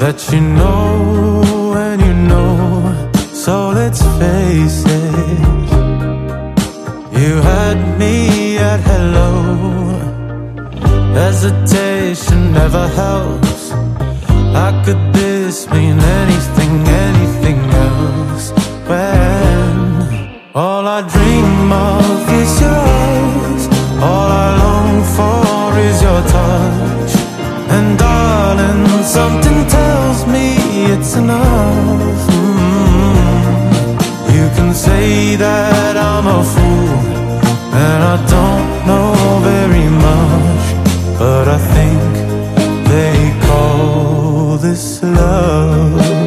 that you know and you know. So let's face it, you had me at hello. Hesitation never helps. How could this mean anything, anything else? When all I dream of is your eyes, all I long for is your touch. And darling, something tells me it's enough. You can say that I'm a fool and I don't know very much, but I think they call this love.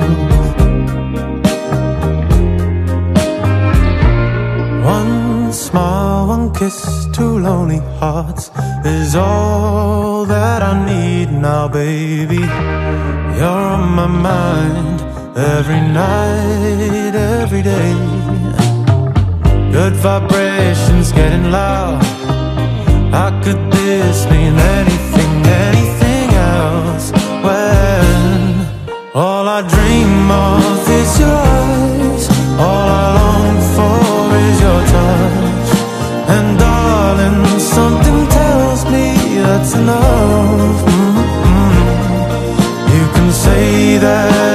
One smile, one kiss, two lonely hearts is all that I need now, baby. You're on my mind every night, every day. Good vibrations getting loud. How could this mean anything, anything else? When all I dream of is your eyes, all I long for is your touch. And darling, something tells me that's enough. You can say that